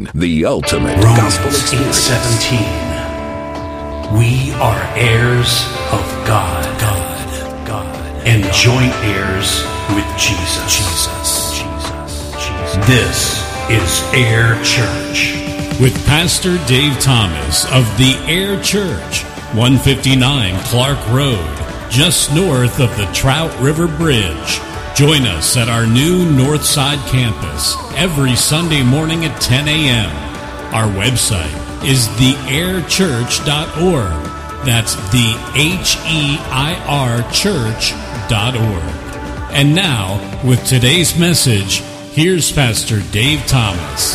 9, the ultimate Romans gospel experience. 8:17. We are heirs of God, and joint heirs with Jesus. This is Air Church. With Pastor Dave Thomas of the Air Church, 159 Clark Road, just north of the Trout River Bridge. Join us at our new Northside campus every Sunday morning at 10 a.m. Our website is theairchurch.org. That's theheirchurch.org. And now, with today's message, here's Pastor Dave Thomas.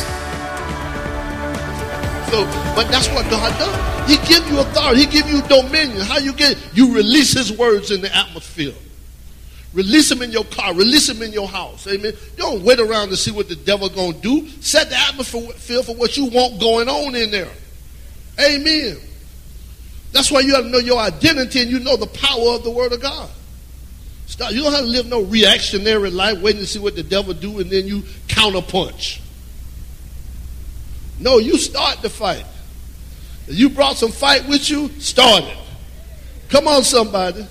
So, but that's what God does. He gives you authority. He gives you dominion. How you get? You release His words in the atmosphere. Release them in your car. Release them in your house. Amen. You don't wait around to see what the devil's going to do. Set the atmosphere for what you want going on in there. Amen. That's why you have to know your identity and you know the power of the Word of God. You don't have to live no reactionary life waiting to see what the devil do and then you counterpunch. No, you start the fight. If you brought some fight with you, start it. Come on, somebody.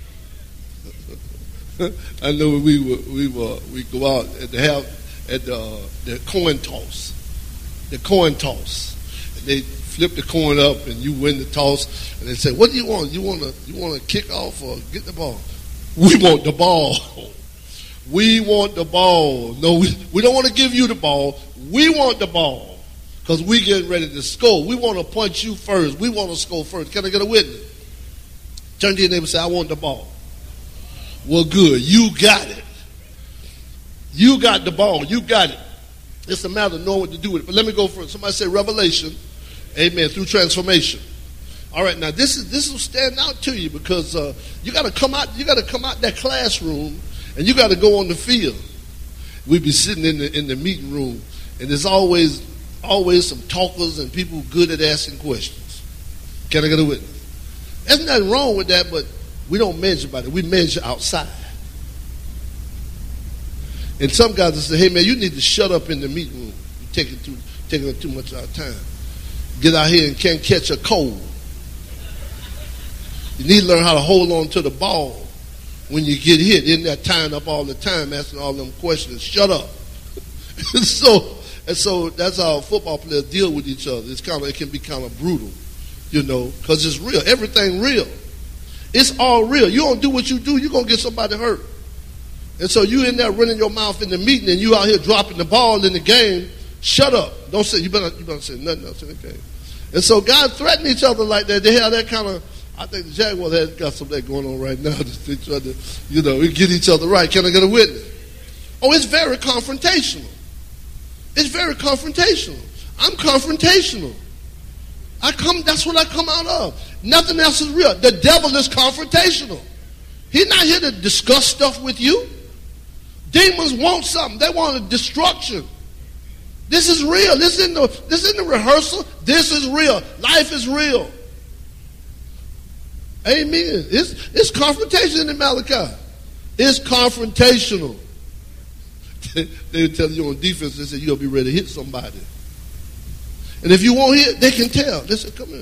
I know we go out and have at the coin toss. The coin toss. And they flip the coin up and you win the toss. And they say, "What do you want? You want to kick off or get the ball?" We want the ball. We want the ball. No, we don't want to give you the ball. We want the ball because we getting ready to score. We want to punch you first. We want to score first. Can I get a witness? Turn to your neighbor and say, "I want the ball." Well, good. You got it. You got the ball. You got it. It's a matter of knowing what to do with it. But let me go first. Somebody say revelation. Amen. Through transformation. All right. Now this will stand out to you because you got to come out. You got to come out that classroom and you got to go on the field. We be sitting in the meeting room and there's always some talkers and people good at asking questions. Can I get a witness? There's nothing wrong with that, but we don't measure by it. We measure outside. And some guys will say, "Hey man, you need to shut up in the meeting room. You're taking up too much of our time. Get out here and can't catch a cold. You need to learn how to hold on to the ball when you get hit. Isn't that tying up all the time, asking all them questions? Shut up." So that's how football players deal with each other. It can be kind of brutal, because it's real. Everything real. It's all real. You don't do what you do, you're going to get somebody hurt. And so you in there running your mouth in the meeting and you out here dropping the ball in the game. Shut up. Don't say, you better say nothing else in the game. And so guys threaten each other like that. They have that kind of, I think the Jaguars have got some of that going on right now. They try to, we get each other right. Can I get a witness? Oh, it's very confrontational. It's very confrontational. I'm confrontational. That's what I come out of. Nothing else is real. The devil is confrontational. He's not here to discuss stuff with you. Demons want something. They want a destruction. This is real. This isn't the rehearsal. This is real. Life is real. Amen. It's confrontation in Malachi. It's confrontational. They tell you on defense, they say you'll be ready to hit somebody. And if you won't hit, they can tell. They say, "Come here.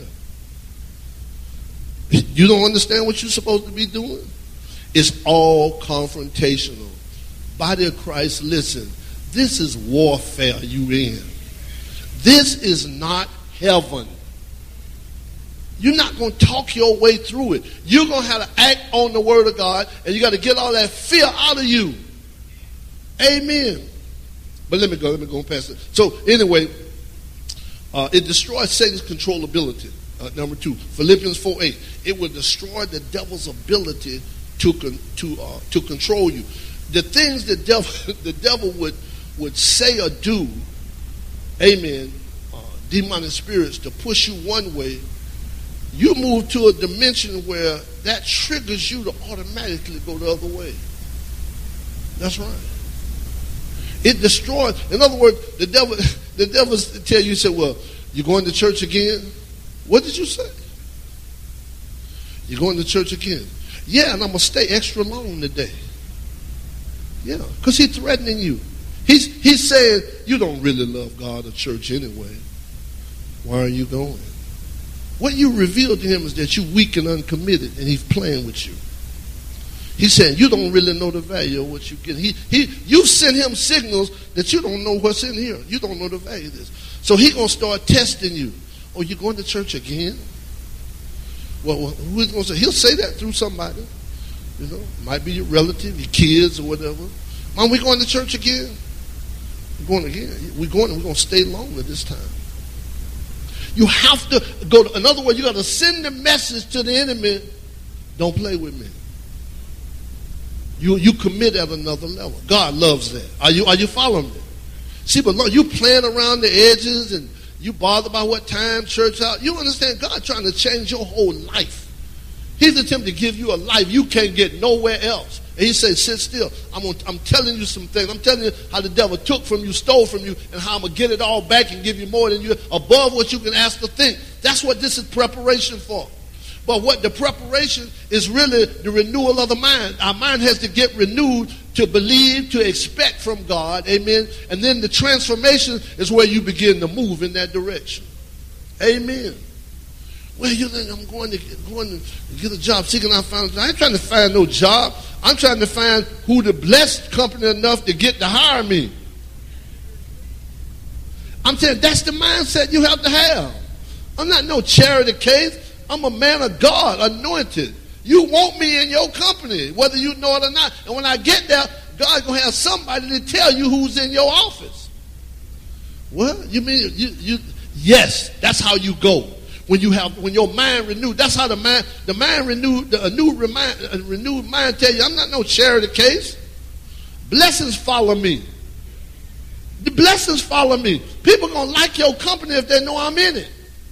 You don't understand what you're supposed to be doing?" It's all confrontational. Body of Christ, listen. This is warfare you in. This is not heaven. You're not going to talk your way through it. You're going to have to act on the Word of God, and you got to get all that fear out of you. Amen. But let me go past it. So anyway, it destroys Satan's controllability. Number 2, Philippians 4:8. It will destroy the devil's ability to control you. The things the devil would say or do, amen, demonic spirits to push you one way, you move to a dimension where that triggers you to automatically go the other way. That's right. It destroys. In other words, the devil tell you, say, "Well, you going to church again?" What did you say? "You're going to church again?" "Yeah, and I'm going to stay extra long today." Yeah, because he's threatening you. He's saying, you don't really love God or church anyway. Why are you going? What you revealed to him is that you're weak and uncommitted, and he's playing with you. He's saying you don't really know the value of what you get. You sent him signals that you don't know what's in here. You don't know the value of this. So he's going to start testing you. Oh, you going to church again? Well, who's going to say? He'll say that through somebody. You know, might be your relative, your kids, or whatever. Mom, we going to church again? We're going again. We're going to stay longer this time. You have to go. In other words, you got to send the message to the enemy. Don't play with me. You commit at another level. God loves that. Are you following me? See, but look, you playing around the edges and you bothered by what time church out. You understand God trying to change your whole life. He's attempting to give you a life you can't get nowhere else. And he says, sit still. I'm telling you some things. I'm telling you how the devil took from you, stole from you, and how I'm going to get it all back and give you more than you, above what you can ask or think. That's what this is preparation for. But what the preparation is really the renewal of the mind. Our mind has to get renewed to believe, to expect from God. Amen. And then the transformation is where you begin to move in that direction. Amen. Well, you think I'm going to get a job, seeking out found. I ain't trying to find no job. I'm trying to find who the blessed company enough to get to hire me. I'm saying that's the mindset you have to have. I'm not no charity case. I'm a man of God, anointed. You want me in your company, whether you know it or not. And when I get there, God's going to have somebody to tell you who's in your office. Well, you mean, yes, that's how you go. When your mind renewed, that's how the mind renewed, a renewed mind tell you, I'm not no charity case. Blessings follow me. The blessings follow me. People going to like your company if they know I'm in it.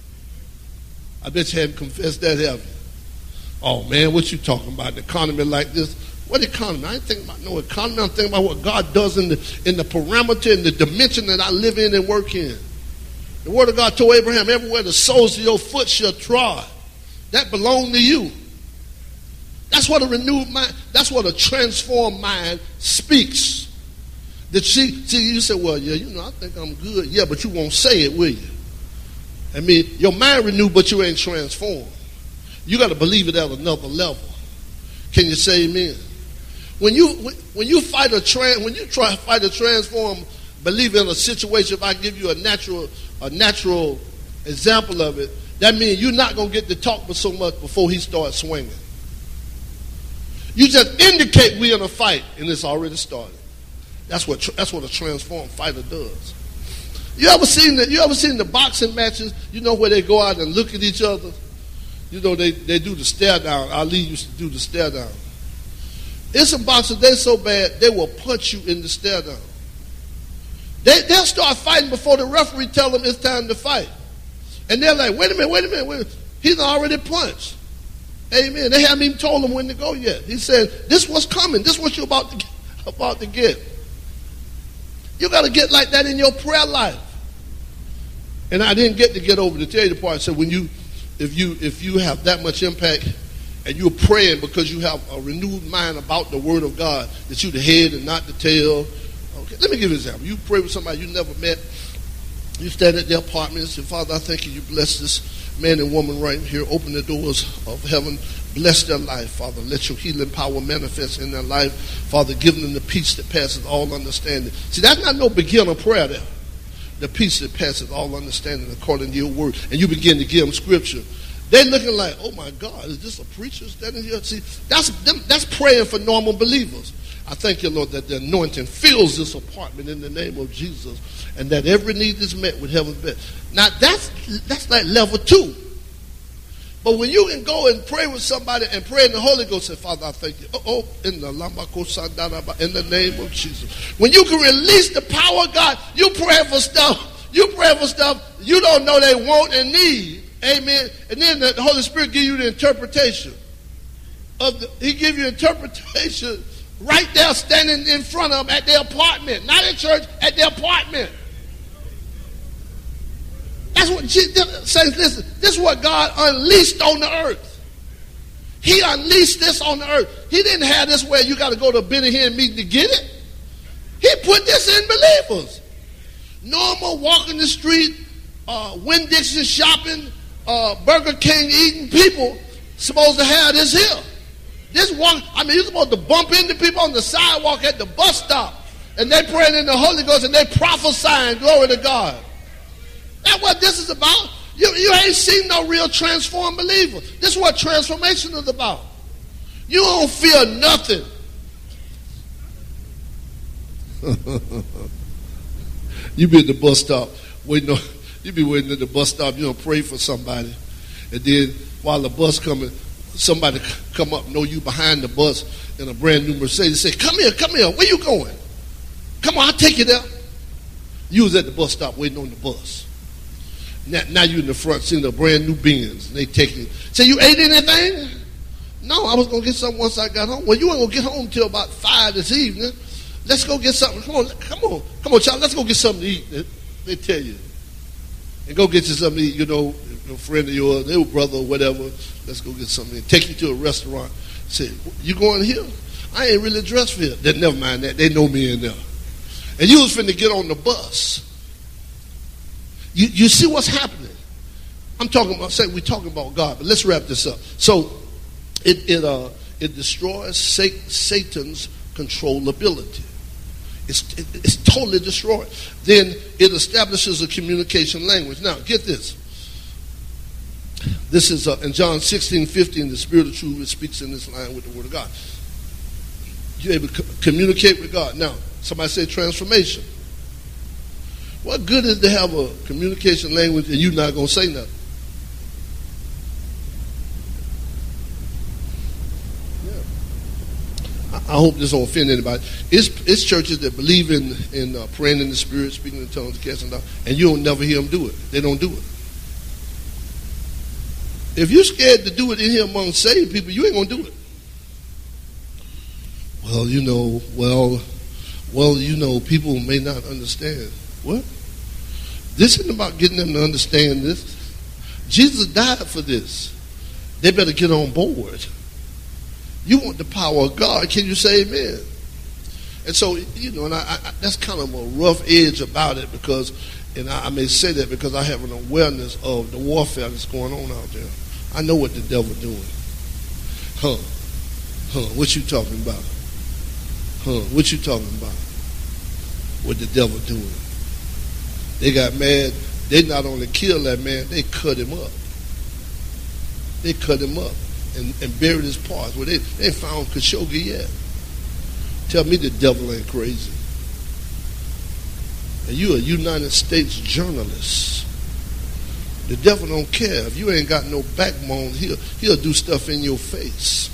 I bet you haven't confessed that, have you? Oh, man, what you talking about? The economy like this? What economy? I ain't thinking about no economy. I'm thinking about what God does in the parameter, in the dimension that I live in and work in. The word of God told Abraham, everywhere the soles of your foot shall trod, that belonged to you. That's what a renewed mind, that's what a transformed mind speaks. That see, you say, well, yeah, I think I'm good. Yeah, but you won't say it, will you? I mean, your mind renewed, but you ain't transformed. You got to believe it at another level. Can you say amen? When you try to fight a transform, believe in a situation. If I give you a natural example of it, that means you're not going to get to talk but so much before he starts swinging. You just indicate we're in a fight, and it's already started. That's what a transformed fighter does. You ever seen the boxing matches? You know where they go out and look at each other. You know they do the stare down. Ali used to do the stare down. It's some boxers, they're so bad they will punch you in the stare down. They'll start fighting before the referee tell them it's time to fight, and they're like, wait a minute. He's already punched. Amen. They haven't even told him when to go yet. He said, "This what's coming. This what you're about to get." You got to get like that in your prayer life. And I didn't get over to tell you the part. So if you have that much impact and you're praying because you have a renewed mind about the Word of God, that you're the head and not the tail. Okay, let me give you an example. You pray with somebody you never met. You stand at their apartment and say, Father, I thank you bless this man and woman right here. Open the doors of heaven. Bless their life, Father. Let your healing power manifest in their life. Father, give them the peace that passes all understanding. See, that's not no beginner prayer there. The peace that passes all understanding according to your word. And you begin to give them scripture. They're looking like, oh my God, is this a preacher standing here? See, that's praying for normal believers. I thank you, Lord, that the anointing fills this apartment in the name of Jesus, and that every need is met with heaven's best. Now that's like level 2. But when you can go and pray with somebody and pray in the Holy Ghost, say, Father, I thank you. In the name of Jesus. When you can release the power of God, you pray for stuff. You don't know they want and need. Amen. And then the Holy Spirit give you the interpretation. He give you interpretation right there standing in front of them at their apartment. Not in church, at their apartment. That's what Jesus says. Listen, this is what God unleashed on the earth. He unleashed this on the earth. He didn't have this where you got to go to a Benny Hinn meeting to get it. He put this in believers. Normal walking the street, Winn-Dixie shopping, Burger King eating people supposed to have this here. This walk, you're supposed to bump into people on the sidewalk at the bus stop, and they praying in the Holy Ghost and they prophesying, glory to God. That's what this is about. You ain't seen no real transformed believer. This is what transformation is about. You don't feel nothing. You be at the bus stop waiting. You be waiting at the bus stop. You don't pray for somebody, and then while the bus coming, somebody come up, know you behind the bus in a brand new Mercedes. Say, "Come here, come here. Where you going? Come on, I'll take you there." You was at the bus stop waiting on the bus. Now you in the front seeing a brand new Benz, and they take you. Say, "You ate anything?" "No, I was gonna get something once I got home." "Well, you ain't gonna get home till about 5 this evening. Let's go get something. Come on, child. Let's go get something to eat." They tell you, and go get you something to eat. You know, a friend of yours, their brother or whatever. Let's go get something. Take you to a restaurant. Say, "You going here?" "I ain't really dressed for it." Then never mind that. They know me in there. And you was finna get on the bus. You see what's happening? I'm talking about. We're talking about God, but let's wrap this up. So it destroys Satan's controllability. It's totally destroyed. Then it establishes a communication language. Now, get this. This is in John 16:15. The Spirit of truth speaks in this line with the Word of God. You're able to communicate with God. Now, somebody say transformation. What good is to have a communication language and you're not going to say nothing? Yeah. I hope this won't offend anybody. It's churches that believe in praying in the Spirit, speaking in tongues, casting out, and you don't never hear them do it. They don't do it. If you're scared to do it in here among saved people, you ain't going to do it. Well, people may not understand. What? This isn't about getting them to understand this. Jesus died for this. They better get on board. You want the power of God. Can you say amen? And so, and that's kind of a rough edge about it because, and I may say that because I have an awareness of the warfare that's going on out there. I know what the devil's doing. What you talking about? What you talking about? What the devil doing? They got mad. They not only killed that man, they cut him up. They cut him up and buried his parts. Well, they found Khashoggi yet. Tell me the devil ain't crazy. And you a United States journalist. The devil don't care. If you ain't got no backbone, he'll do stuff in your face.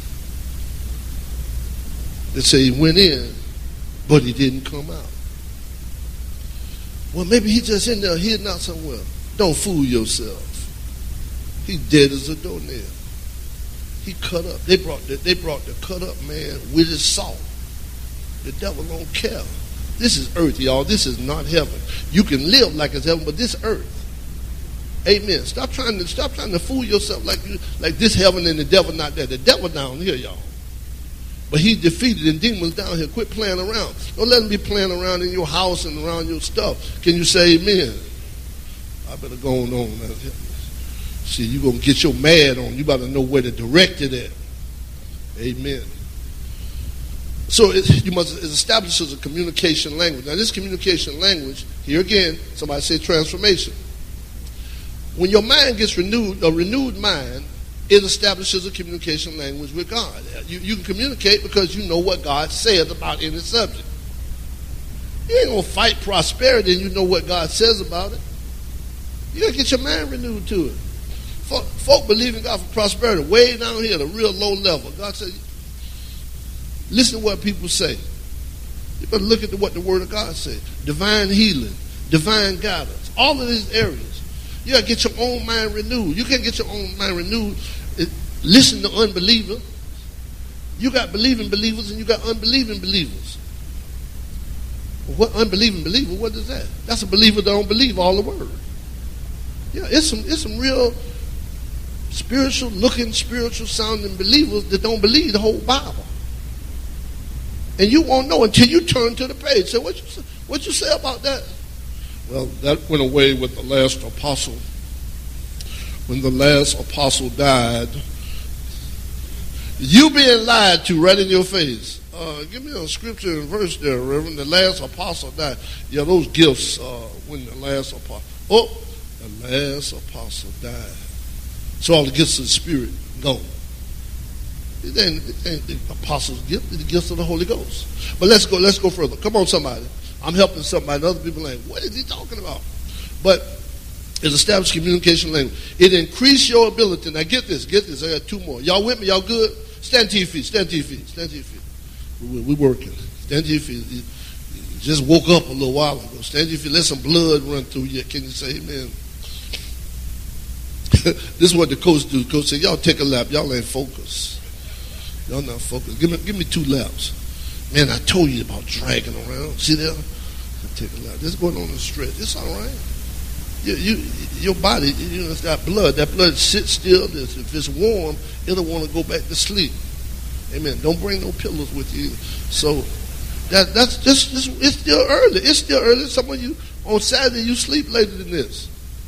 They say he went in, but he didn't come out. Well, maybe he just in there hidden out somewhere. Don't fool yourself. He dead as a doornail. He cut up. They brought the cut up man with his salt. The devil don't care. This is earth, y'all. This is not heaven. You can live like it's heaven, but this earth. Amen. Stop trying to fool yourself like this heaven and the devil not there. The devil down here, y'all. But he's defeated and demons down here. Quit playing around. Don't let them be playing around in your house and around your stuff. Can you say amen? I better go on. See, you're going to get your mad on. You better know where to direct it at. Amen. So it establishes a communication language. Now this communication language, here again, somebody say transformation. When your mind gets renewed, a renewed mind, it establishes a communication language with God. You can communicate because you know what God says about any subject. You ain't going to fight prosperity and you know what God says about it. You got to get your mind renewed to it. Folk believe in God for prosperity way down here at a real low level. God says, listen to what people say. You better look at what the Word of God says. Divine healing, divine guidance, all of these areas. You got to get your own mind renewed. You can't get your own mind renewed. Listen to unbelievers. You got believing believers and you got unbelieving believers. Well, what unbelieving believer? What is that? That's a believer that don't believe all the word. Yeah, it's some real spiritual sounding believers that don't believe the whole Bible. And you won't know until you turn to the page. So what you say about that? Well, that went away with the last apostle. When the last apostle died, you being lied to right in your face. Give me a scripture and verse there, Reverend. The last apostle died. Yeah, those gifts when the last apostle. Oh, the last apostle died. So all the gifts of the Spirit gone. It ain't the apostles' gift, it's the gifts of the Holy Ghost. But let's go further. Come on, somebody. I'm helping somebody. Other people are like, what is he talking about? But it's established communication language. It increased your ability. Now get this. I got two more. Y'all with me? Y'all good? Stand to your feet. We're working. Stand to your feet. You just woke up a little while ago. Stand to your feet. Let some blood run through you. Can you say amen? This is what the coach do. The coach said, y'all take a lap. Y'all ain't focused. Y'all not focused. Give me 2 laps. Man, I told you about dragging around. See there? Take a lap. This is going on the stretch. It's all right. Your body, it's got blood. That blood sits still. If it's warm, it'll want to go back to sleep. Amen. Don't bring no pillows with you either. So that's just it's still early. It's still early. Some of you on Saturday you sleep later than this.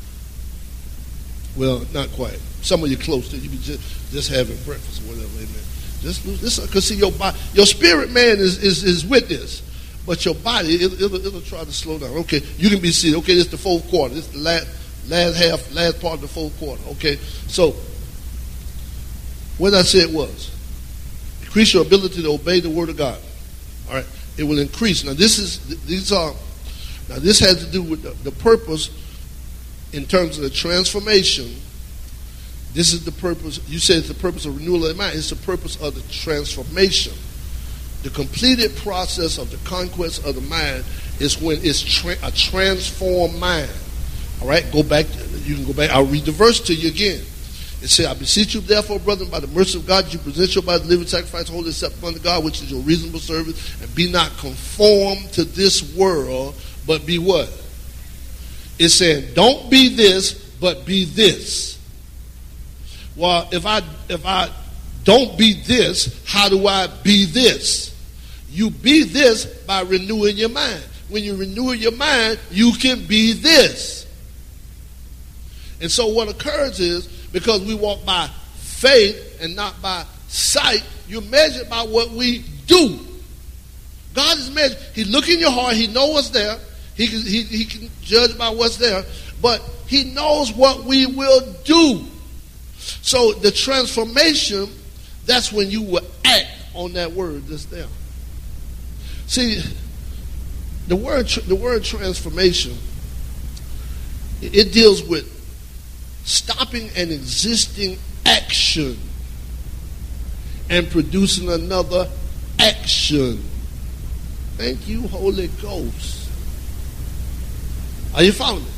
Well, not quite. Some of you close to you be just having breakfast or whatever. Amen. Just lose this because see your body, your spirit man is with this. But your body, it'll try to slow down. Okay, you can be seated. Okay, this is the fourth quarter. This is the last part of the fourth quarter. Okay, so what I said was, increase your ability to obey the word of God. All right, it will increase. Now this has to do with the purpose in terms of the transformation. This is the purpose. You said it's the purpose of renewal of the mind. It's the purpose of the transformation. The completed process of the conquest of the mind is when it's a transformed mind. All right, go back. You can go back. I'll read the verse to you again. It says, I beseech you, therefore, brethren, by the mercy of God, you present your body living sacrifice, holy, acceptable unto God, which is your reasonable service, and be not conformed to this world, but be what? It's saying, don't be this, but be this. Well, if I don't be this, how do I be this? You be this by renewing your mind. When you renew your mind, you can be this. And so what occurs is, because we walk by faith and not by sight, you're measured by what we do. God is measured. He look in your heart. He knows what's there. He can judge by what's there. But he knows what we will do. So the transformation, that's when you will act on that word that's there. See, the word transformation, it deals with stopping an existing action and producing another action. Thank you, Holy Ghost. Are you following me?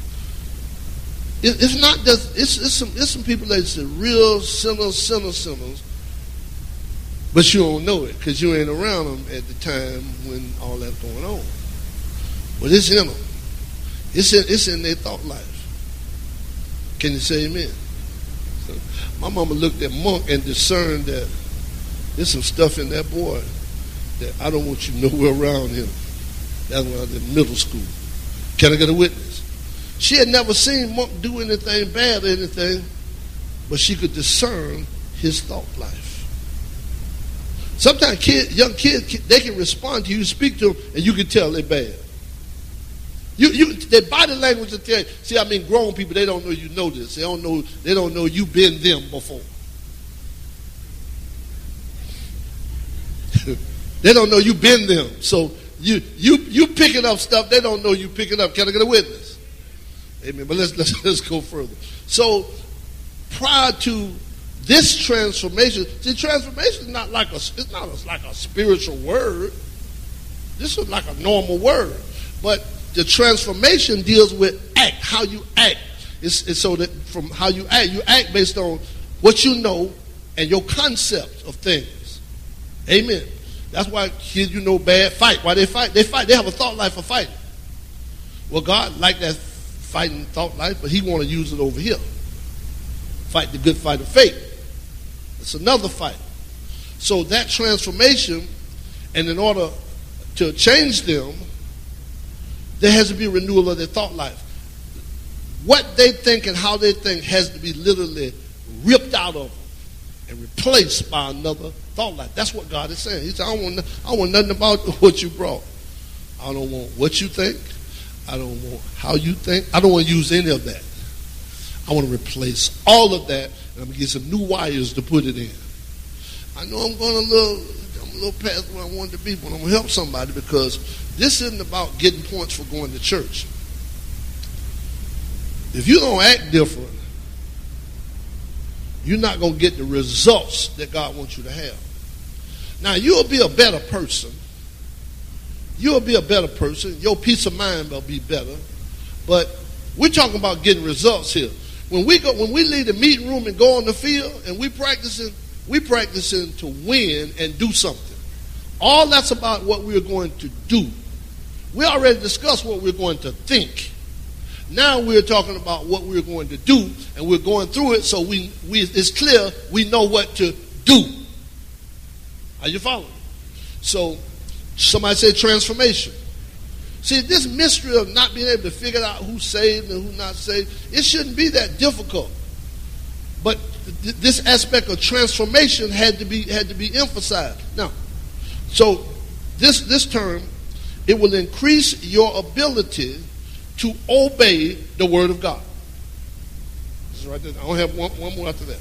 It's not just, it's some people that's real sinners, but you don't know it because you ain't around them at the time when all that's going on. But it's in them. It's in their thought life. Can you say amen? So my mama looked at Monk and discerned that there's some stuff in that boy that I don't want you nowhere around him. That's when I was in middle school. Can I get a witness? She had never seen Monk do anything bad or anything, but she could discern his thought life. Sometimes young kids, they can respond to you, speak to them, and you can tell they're bad. Their body language will tell you. See, I mean, grown people, they don't know you know this. They don't know you've been them before. They don't know you've been them. So you picking up stuff they don't know you picking up. Can I get a witness? Amen. But let's go further. So prior to this transformation, see, transformation is not like a spiritual word. This is like a normal word, but the transformation deals with act, how you act. It's so that from how you act based on what you know and your concept of things. Amen. That's why kids, bad fight. Why they fight? They fight. They have a thought life of fighting. Well, God liked that fighting thought life, but he want to use it over here. Fight the good fight of faith. It's another fight. So that transformation And in order to change them, there has to be a renewal of their thought life. What they think and how they think has to be literally ripped out of them and replaced by another thought life. That's what God is saying. He said, I want nothing about what you brought. I don't want what you think. I don't want how you think. I don't want to use any of that. I want to replace all of that, and I'm going to get some new wires to put it in. I know I'm going a little past where I wanted to be, but I'm going to help somebody, because this isn't about getting points for going to church. If you don't act different, you're not going to get the results that God wants you to have. Now, you'll be a better person. You'll be a better person. Your peace of mind will be better. But we're talking about getting results here. When we leave the meeting room and go on the field and we practicing to win and do something. All that's about what we're going to do. We already discussed what we're going to think. Now we're talking about what we're going to do, and we're going through it so it's clear we know what to do. Are you following? So somebody say transformation. See, this mystery of not being able to figure out who's saved and who's not saved, it shouldn't be that difficult. But this aspect of transformation had to be emphasized. Now, so this term, it will increase your ability to obey the word of God. This is right there. I don't have one more after that.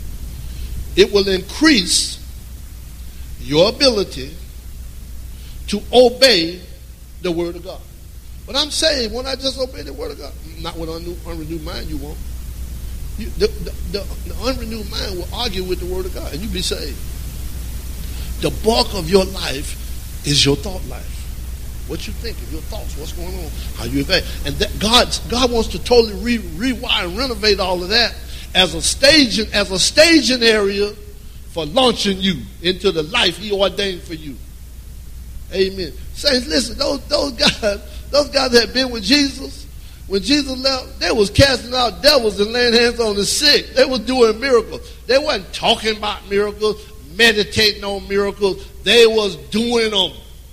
It will increase your ability to obey the word of God. But I'm saying, when I just obey the word of God, not with an unrenewed mind, you won't. The unrenewed mind will argue with the word of God, and you'll be saved. The bulk of your life is your thought life. What you think, your thoughts, what's going on, how you evaluate. And that God wants to totally rewire and renovate all of that as a staging area for launching you into the life he ordained for you. Amen. Saints, listen, those guys that had been with Jesus, when Jesus left, they was casting out devils and laying hands on the sick. They was doing miracles. They wasn't talking about miracles, meditating on miracles. They was doing them.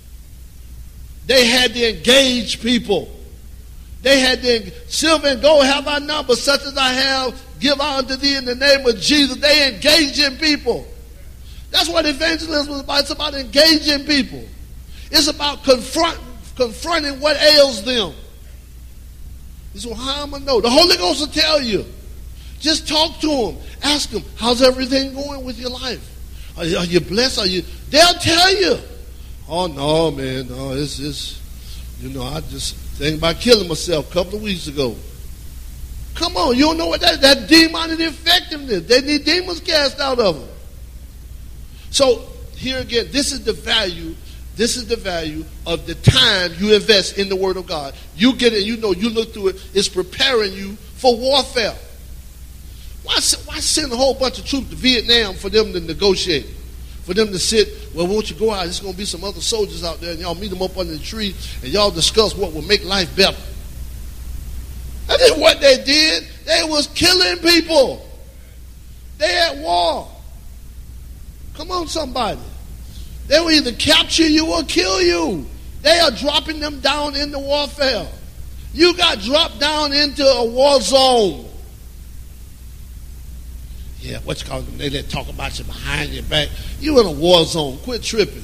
They had to engage people. They had to, silver and gold have I none, but such as I have, give I unto thee in the name of Jesus. They engaging people. That's what evangelism was about. It's about engaging people. It's about confronting what ails them. So how am I know? The Holy Ghost will tell you. Just talk to them. Ask them, how's everything going with your life? Are you blessed? They'll tell you. Oh, no, man. No, it's I just think about killing myself a couple of weeks ago. Come on, you don't know what that demonic effectiveness. They need demons cast out of them. So, here again, this is the value of the time you invest in the Word of God. You get it, you look through it, it's preparing you for warfare. Why send a whole bunch of troops to Vietnam for them to negotiate? For them to sit, well, won't you go out? There's going to be some other soldiers out there, and y'all meet them up under the tree, and y'all discuss what will make life better. That is what they did. They was killing people. They at war. Come on, somebody. They will either capture you or kill you. They are dropping them down into warfare. You got dropped down into a war zone. Yeah, what you call them? They let talk about you behind your back. You in a war zone. Quit tripping.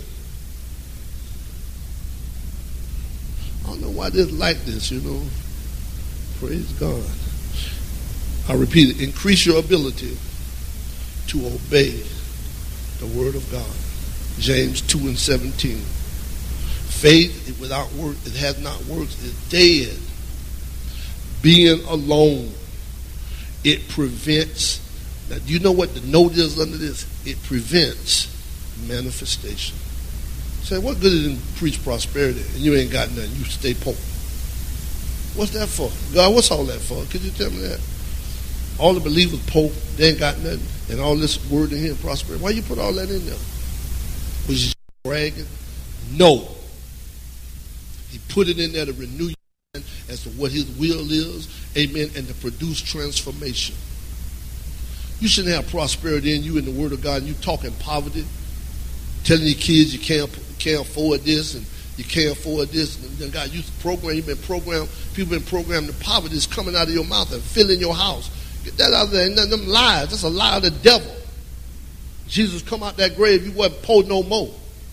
I don't know why this is like this, Praise God. I repeat it. Increase your ability to obey the word of God. James 2:17. Faith without work, it has not worked, is dead. Being alone, it prevents. Now, do you know what the note is under this? It prevents manifestation. Say, what good is it to preach prosperity and you ain't got nothing? You stay poor. What's that for? God, what's all that for? Could you tell me that? All the believers poor, they ain't got nothing, and all this word in here, prosperity. Why you put all that in there? Was you bragging? No. He put it in there to renew your mind as to what his will is, amen, and to produce transformation. You shouldn't have prosperity in you in the word of God, and you talking poverty, telling your kids you can't can't afford this and you can't afford this. And God, you've been programmed. People been programmed. The poverty is coming out of your mouth and filling your house. Get that out of there. And them lies. That's a lie of the devil. Jesus come out that grave. You wasn't poor no more.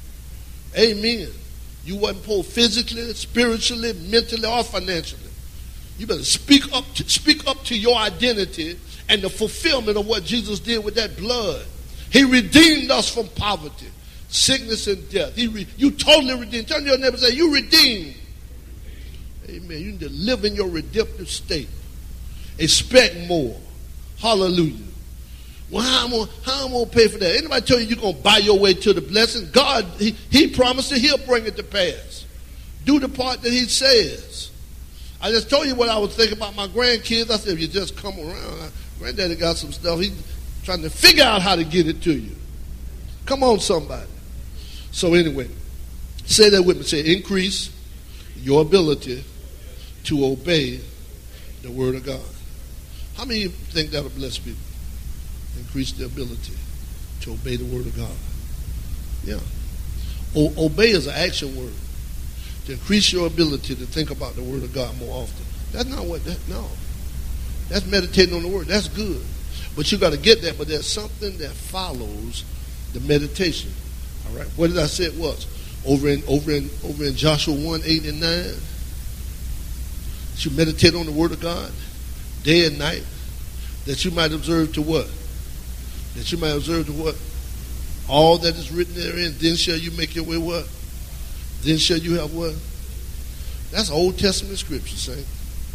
Amen. You wasn't poor physically, spiritually, mentally, or financially. You better speak up to your identity and the fulfillment of what Jesus did with that blood. He redeemed us from poverty, sickness, and death. You totally redeemed. Turn to your neighbor and say, you redeemed. Amen. You need to live in your redemptive state. Expect more. Hallelujah. Well, how am I going to pay for that? Anybody tell you you're going to buy your way to the blessing? God, he promised that he'll bring it to pass. Do the part that he says. I just told you what I was thinking about my grandkids. I said, if you just come around, granddaddy got some stuff. He's trying to figure out how to get it to you. Come on, somebody. So anyway, say that with me. Say, increase your ability to obey the word of God. How many of you think that'll bless people? Increase their ability to obey the word of God. Yeah. Obey is an action word. To increase your ability to think about the word of God more often. That's not what that, no. That's meditating on the word. That's good. But you got to get that. But there's something that follows the meditation. All right. What did I say it was? Over in Joshua 1, 8 and 9. You meditate on the word of God day and night. That you might observe to what? That you might observe to what? All that is written therein. Then shall you make your way what? Then shall you have what? That's Old Testament scripture, saint.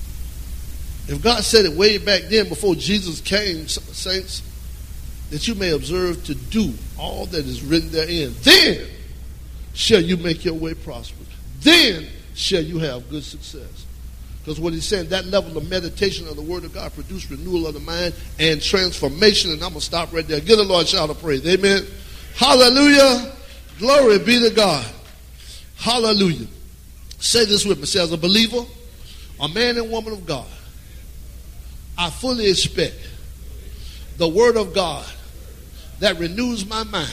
If God said it way back then before Jesus came, saints, that you may observe to do all that is written therein, then shall you make your way prosperous. Then shall you have good success. Because what he's saying, that level of meditation of the word of God produce renewal of the mind and transformation. And I'm going to stop right there. Give the Lord a shout of praise. Amen. Hallelujah. Glory be to God. Hallelujah. Say this with me. Say, as a believer, a man and woman of God, I fully expect the word of God that renews my mind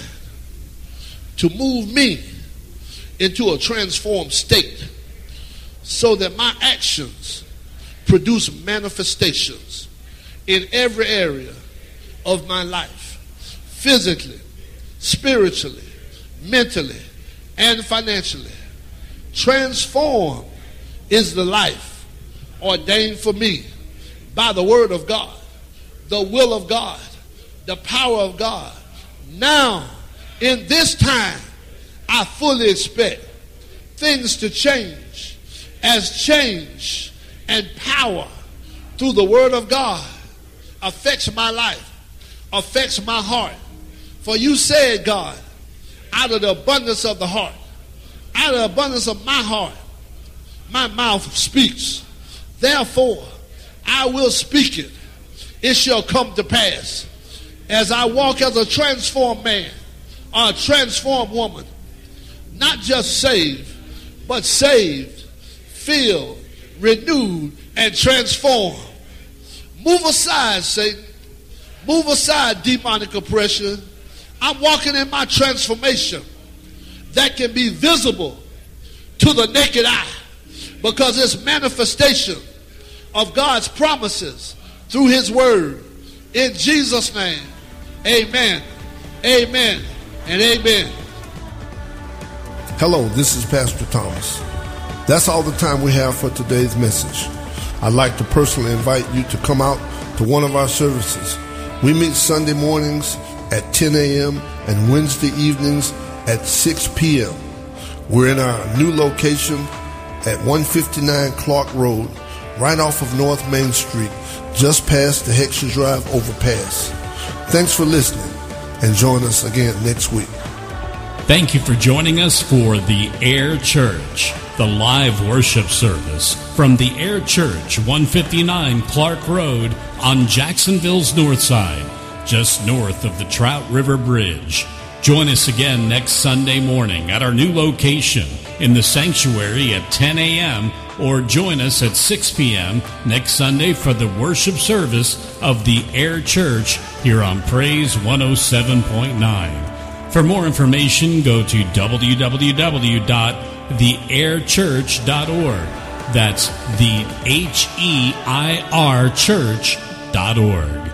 to move me into a transformed state so that my actions produce manifestations in every area of my life, physically, spiritually, mentally, and financially. Transform is the life ordained for me by the word of God, the will of God, the power of God. Now, in this time, I fully expect things to change as change and power through the word of God affects my life, affects my heart. For you said, God, out of the abundance of the heart, out of the abundance of my heart, my mouth speaks. Therefore, I will speak it. It shall come to pass. As I walk as a transformed man or a transformed woman, not just saved, but saved, filled, renewed, and transformed. Move aside, Satan. Move aside, demonic oppression. I'm walking in my transformation that can be visible to the naked eye because it's manifestation of God's promises through his word. In Jesus' name, amen, amen, and amen. Hello, this is Pastor Thomas. That's all the time we have for today's message. I'd like to personally invite you to come out to one of our services. We meet Sunday mornings at 10 a.m. and Wednesday evenings at 6 p.m. We're in our new location at 159 Clark Road, right off of North Main Street, just past the Heckscher Drive overpass. Thanks for listening, and join us again next week. Thank you for joining us for the Air Church, the live worship service from the Air Church, 159 Clark Road on Jacksonville's north side, just north of the Trout River Bridge. Join us again next Sunday morning at our new location in the sanctuary at 10 a.m. or join us at 6 p.m. next Sunday for the worship service of the Air Church here on Praise 107.9. For more information, go to www.theairchurch.org. That's the HEIR church.org.